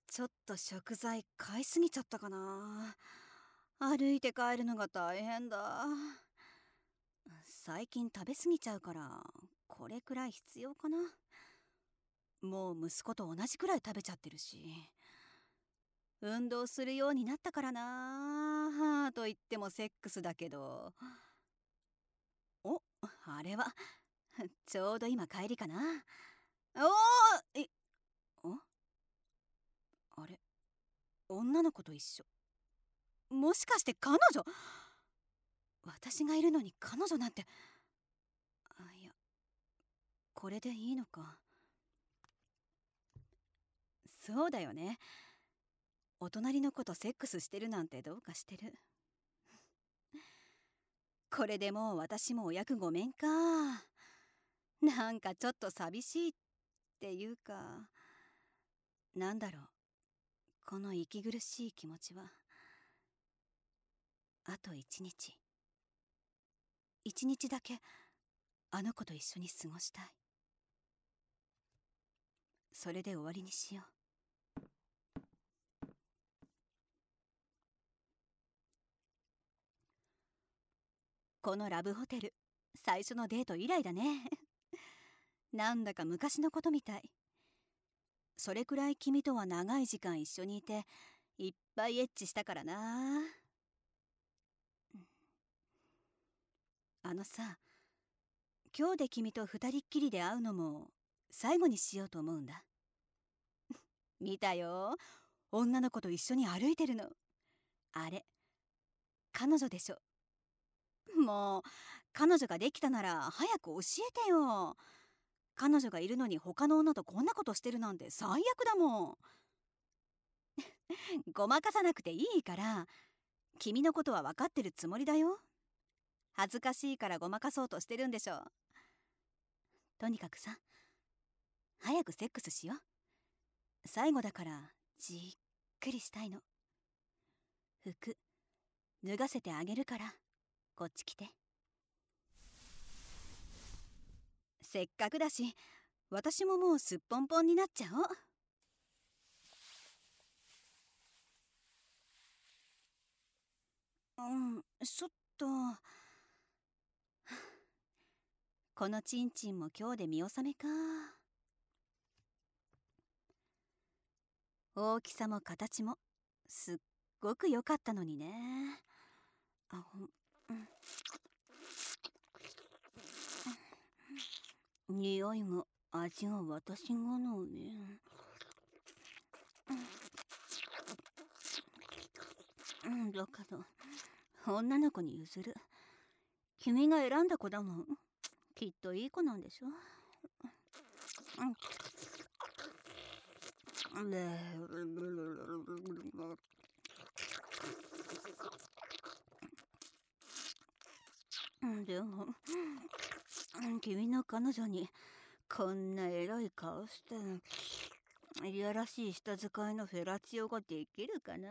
ちょっと食材買いすぎちゃったかな。歩いて帰るのが大変だ。最近食べ過ぎちゃうからこれくらい必要かな。もう息子と同じくらい食べちゃってるし、運動するようになったからな。と言ってもセックスだけど。お、あれはちょうど今帰りかな。おーい、お、あれ、女の子と一緒。もしかして彼女？私がいるのに彼女なんて。いや、これでいいのか。そうだよね。お隣の子とセックスしてるなんてどうかしてる。これでもう私もお役御免か。なんかちょっと寂しいっていうか、なんだろう、この息苦しい気持ちは。あと一日だけあの子と一緒に過ごしたい。それで終わりにしよう。このラブホテル、最初のデート以来だね。なんだか昔のことみたい。それくらい君とは長い時間一緒にいて、いっぱいエッチしたからな。あのさ、今日で君と二人っきりで会うのも最後にしようと思うんだ。見たよ、女の子と一緒に歩いてるの。あれ、彼女でしょ。もう彼女ができたなら早く教えてよ。彼女がいるのに他の女とこんなことしてるなんて最悪だもん。ごまかさなくていいから、君のことは分かってるつもりだよ。恥ずかしいからごまかそうとしてるんでしょ。とにかくさ、早くセックスしよう。最後だからじっくりしたいの。服脱がせてあげるから、こっち来て。せっかくだし私ももうすっぽんぽんになっちゃおう。ちょっと。このチンチンも今日で見納めか。大きさも形もすっごく良かったのにね。匂いも味が私好み。だけど女の子に譲る。君が選んだ子だもん。きっといい子なんでしょ。でも君の彼女にこんなエロい顔していやらしい舌使いのフェラチオができるかな。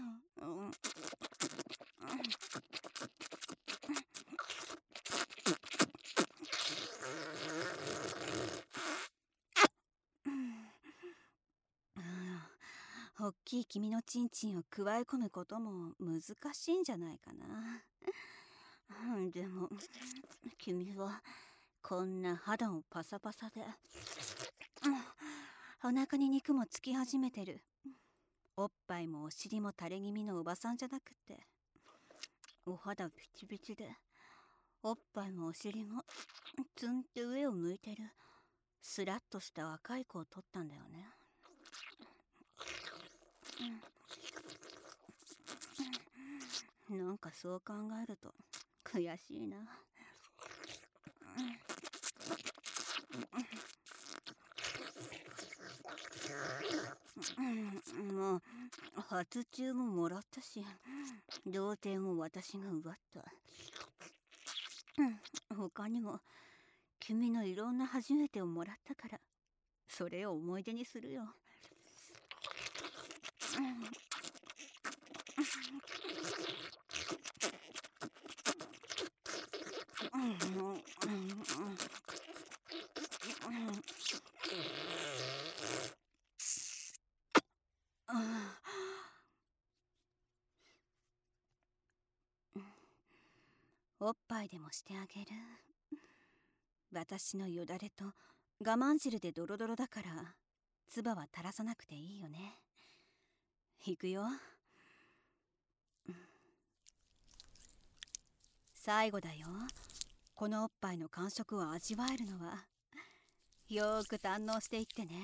おっきい君のチンチンをくわえ込むことも難しいんじゃないかな。でも君はこんな肌もパサパサで、お腹に肉もつき始めてる。おっぱいもお尻も垂れ気味のおばさんじゃなくて、お肌ピチピチで、おっぱいもお尻もツンって上を向いてるスラッとした若い子を取ったんだよね。なんかそう考えると悔しいな。もう初中ももらったし、童貞も私が奪った。他にも君のいろんな初めてをもらったから、それを思い出にするよ。 ぱいでもしてあげる。私のよだれと我慢汁でドロドロだから唾は垂らさなくていいよね。いくよ。最後だよ。このおっぱいの感触を味わえるのはよーく堪能していってね。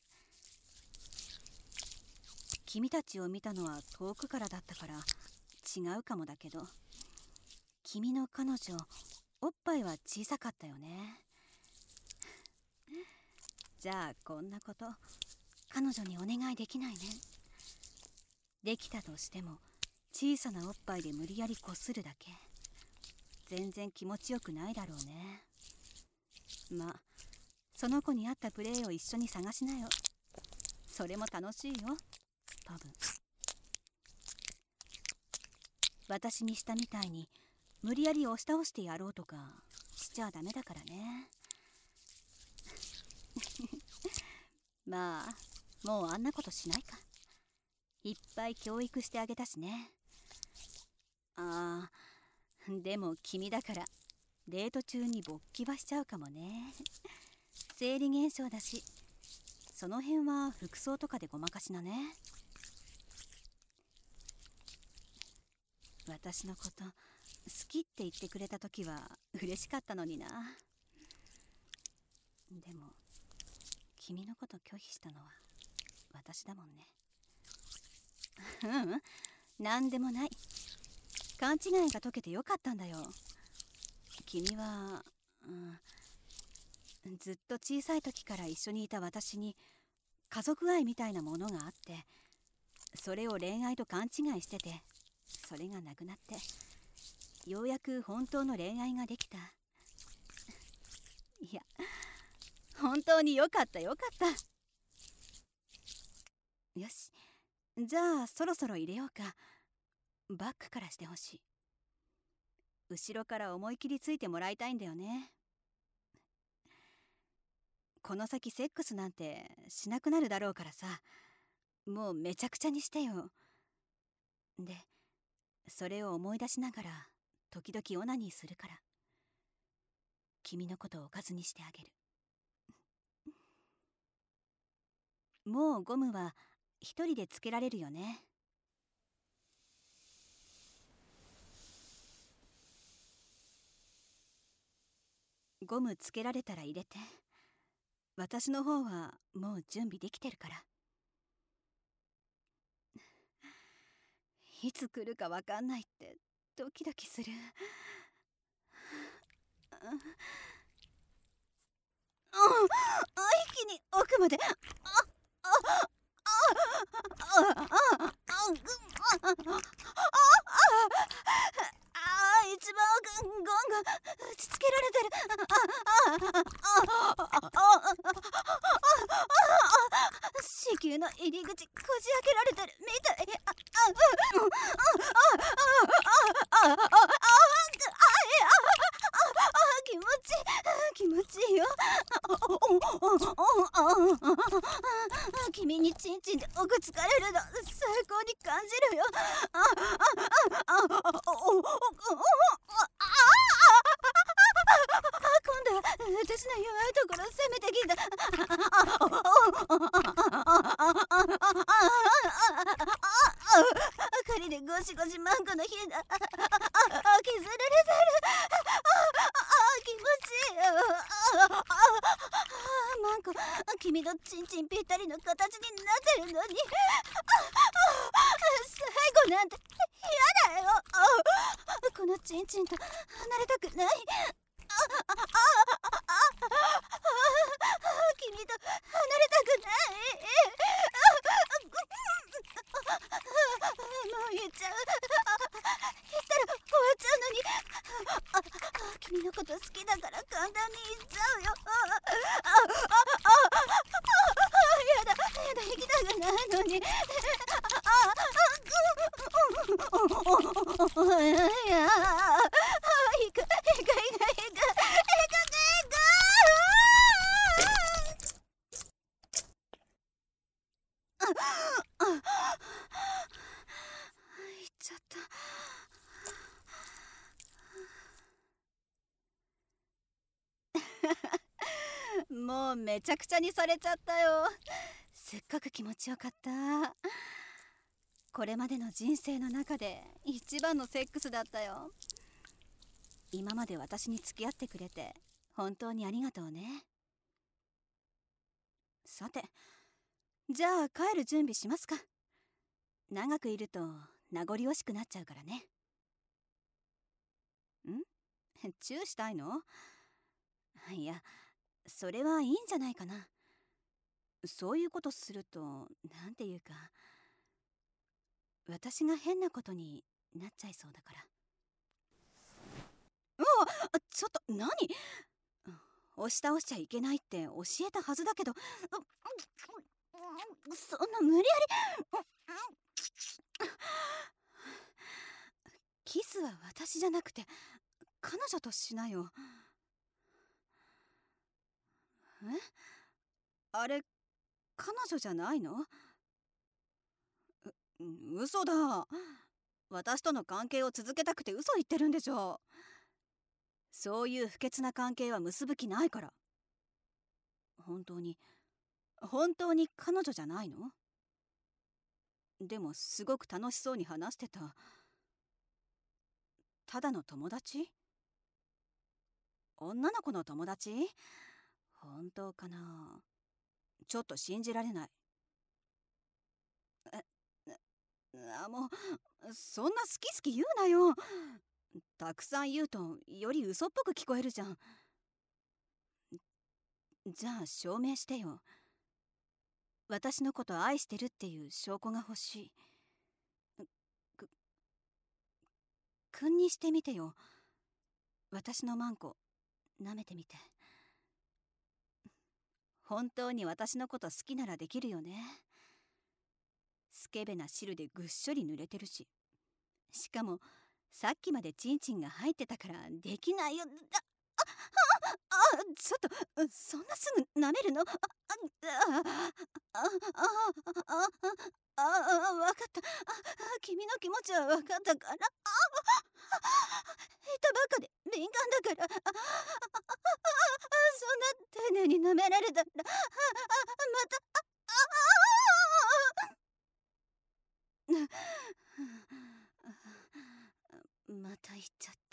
君たちを見たのは遠くからだったから違うかもだけど、君の彼女おっぱいは小さかったよね。じゃあこんなこと彼女にお願いできないね。できたとしても小さなおっぱいで無理やりこするだけ。全然気持ちよくないだろうね。まあその子に合ったプレイを一緒に探しなよ。それも楽しいよ、多分。私にしたみたいに無理やり押し倒してやろうとかしちゃダメだからね。まあもうあんなことしないか。いっぱい教育してあげたしね。でも君だからデート中に勃起はしちゃうかもね。生理現象だし、その辺は服装とかでごまかしなね。私のこと好きって言ってくれた時は嬉しかったのにな。でも君のこと拒否したのは私だもんね。なんでもない。勘違いが解けてよかったんだよ。君は、ずっと小さい時から一緒にいた私に家族愛みたいなものがあって、それを恋愛と勘違いしてて、それがなくなってようやく本当の恋愛ができた。いや、本当によかったよかった。よし、じゃあそろそろ入れようか。バックからしてほしい。後ろから思い切りついてもらいたいんだよね。この先セックスなんてしなくなるだろうからさ、もうめちゃくちゃにしてよ。で、それを思い出しながら時々オナニーするから、君のことをおかずにしてあげる。もうゴムは一人でつけられるよね。ゴムつけられたら入れて。私の方はもう準備できてるから。いつ来るかわかんないってドキドキする。一気に奥まで。一番奥、ゴンが打ちつけられてる。子宮の入り口こじ開けられてるみたい。気持ちいいよ。君にチンチンで奥つかれるの最高に感じるよ。今度は私の弱いところ攻めてきた。明かりでゴシゴシマンコの火が削られてる。気持ちいいよ。マンコ、君のチンチンぴったりの形になってるのに最後なんて嫌だよ。このチンチンと離れたくない。君と離れたくない。もう言っちゃう。言ったら終わっちゃうのに。君のこと好きだから簡単に言っちゃうよ。やだ行きたくないのに。いや、行く。 もうめちゃくちゃにされちゃったよ。すっごく気持ちよかった。これまでの人生の中で一番のセックスだったよ。今まで私に付き合ってくれて本当にありがとうね。さて、じゃあ帰る準備しますか。長くいると名残惜しくなっちゃうからね。チューしたいの？いや、それはいいんじゃないかな。そういうことすると、なんていうか、私が変なことになっちゃいそうだから。ちょっと何？押し倒しちゃいけないって教えたはずだけど、そんな無理やり。キスは私じゃなくて彼女としなよ。あれ、彼女じゃないの？嘘だ。私との関係を続けたくて嘘言ってるんでしょ。そういう不潔な関係は結ぶ気ないから。本当に彼女じゃないの？でもすごく楽しそうに話してた。ただの友達？女の子の友達？本当かな？ちょっと信じられない。もうそんな好き好き言うなよ。たくさん言うとより嘘っぽく聞こえるじゃん。じゃあ証明してよ。私のこと愛してるっていう証拠が欲しい。君にしてみてよ。私のマンコ舐めてみて。本当に私のこと好きならできるよね。スケベな汁でぐっしょり濡れてるし、しかもさっきまでチンチンが入ってたからできないよ。ちょっとそんなすぐ舐めるの？わかった。君の気持ちはわかったから。下手ばっかで敏感だから。そんな丁寧に舐められたらまたまた言っちゃった。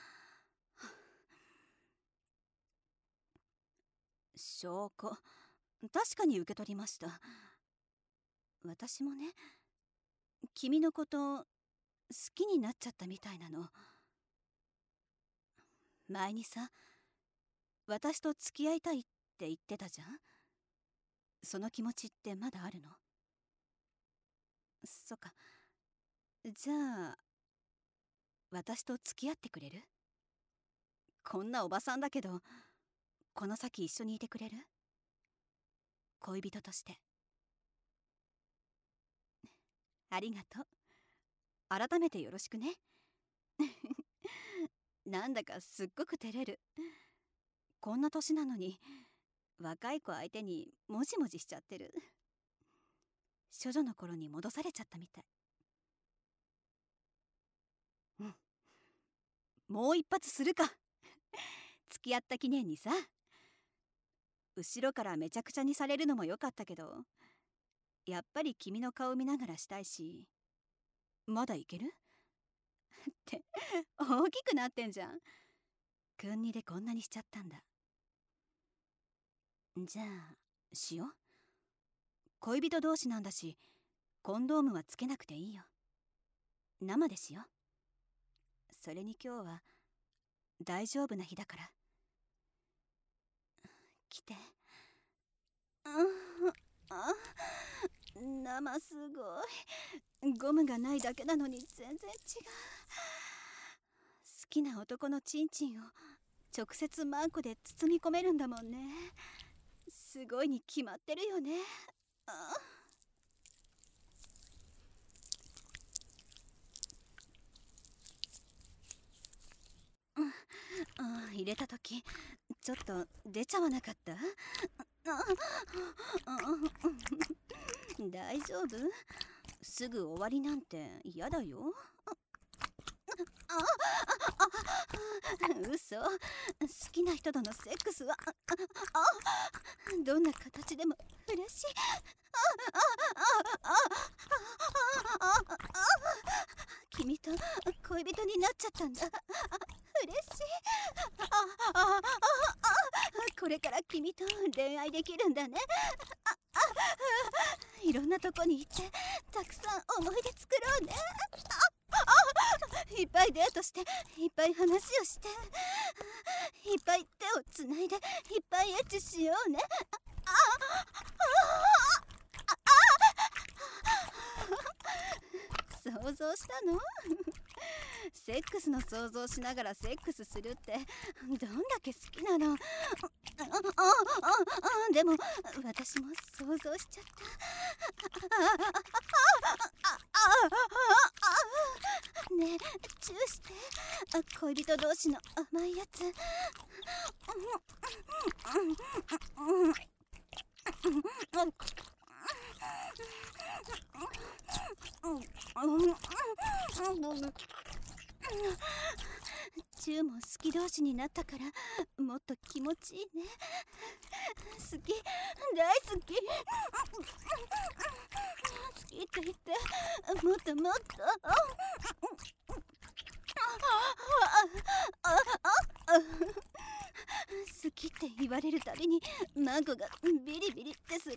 証拠、確かに受け取りました。私もね、君のこと好きになっちゃったみたいなの。前にさ、私と付き合いたいって言ってたじゃん。その気持ちってまだあるの？そっか。じゃあ私と付き合ってくれる？こんなおばさんだけどこの先一緒にいてくれる？恋人として。ありがとう。改めてよろしくね。なんだかすっごく照れる。こんな年なのに若い子相手にもじもじしちゃってる。処女の頃に戻されちゃったみたい。もう一発するか。付き合った記念にさ。後ろからめちゃくちゃにされるのもよかったけど、やっぱり君の顔見ながらしたいし。まだいける？って大きくなってんじゃん。君にでこんなにしちゃったんだ。じゃあしよう。恋人同士なんだしコンドームはつけなくていいよ。生でしよう。それに今日は大丈夫な日だから。来て。生すごい。ゴムがないだけなのに全然違う。好きな男のチンチンを直接マンコで包み込めるんだもんね。すごいに決まってるよね。入れた時ちょっと出ちゃわなかった？大丈夫？すぐ終わりなんて嫌だよ。 嘘。好きな人とのセックスはどんな形でも嬉しい。君と恋人になっちゃったんだ。嬉しい。これから君と恋愛できるんだね。いろんなとこに行ってたくさん思い出作ろうね。いっぱいデートして、いっぱい話をして、いっぱい手をつないで、いっぱいエッチしようね。想像したの？セックスの想像しながらセックスするってどんだけ好きなの？でも私も想像しちゃった。ねえ、チューして。恋人同士の甘いやつ。チューも好き同士になったからもっと気持ちいいね。好き、大好き。好きって言って、もっともっと。好きって言われるたびに孫がビリビリってする。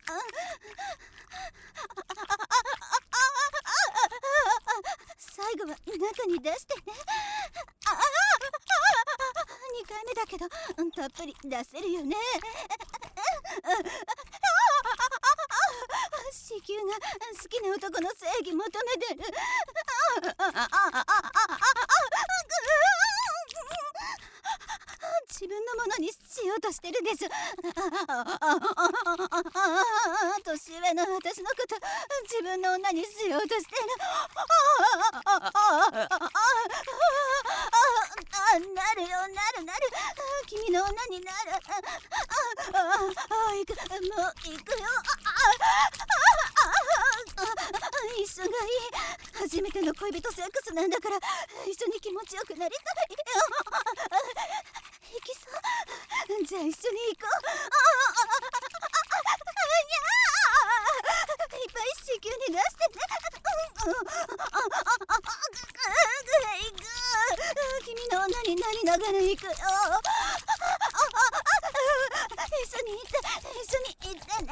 最後は中に出してね。2回目だけどたっぷり出せるよね。子宮が好きな男の正義求めてる。自分のものにしようとしてるでしょ。年上の私のこと自分の女にしようとしてる。なるよ、なるなる。君の女になる。行く、もう行くよ。一緒がいい。初めての恋人セックスなんだから一緒に気持ちよくなりたいよ。行きそう。じゃあ一緒に行こう。いっぱい子宮に出してね。君の女になりながら行くよ。一緒に行って、一緒に行ってね。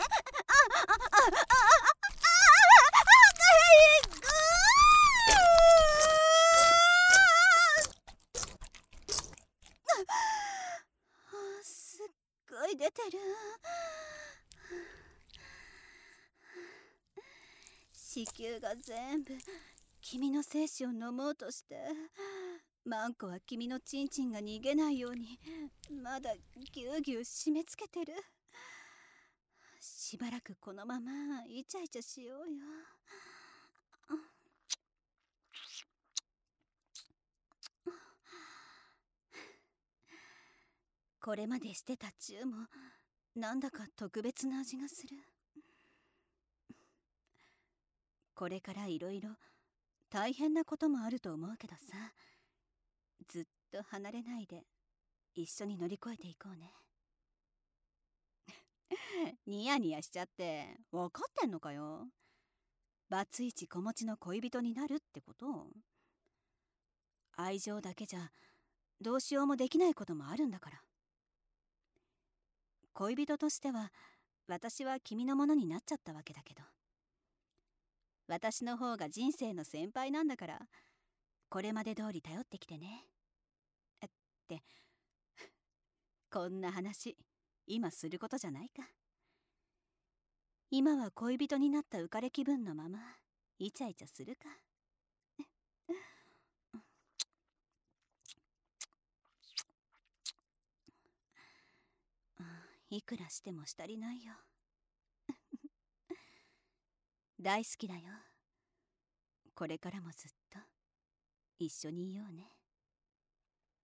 すっごい出てる。子宮が全部君の精子を飲もうとして、マンコは君のチンチンが逃げないようにまだぎゅうぎゅう締め付けてる。しばらくこのままイチャイチャしようよ。これまでしてたチューもなんだか特別な味がする。これからいろいろ大変なこともあると思うけどさ、ずっと離れないで一緒に乗り越えていこうね。ニヤニヤしちゃって分かってんのかよ。バツイチ子持ちの恋人になるってこと。愛情だけじゃどうしようもできないこともあるんだから。恋人としては私は君のものになっちゃったわけだけど、私の方が人生の先輩なんだから、これまで通り頼ってきてね。ってこんな話今することじゃないか。今は恋人になった浮かれ気分のままイチャイチャするか。いくらしても足りないよ。大好きだよ。これからもずっと一緒にいようね。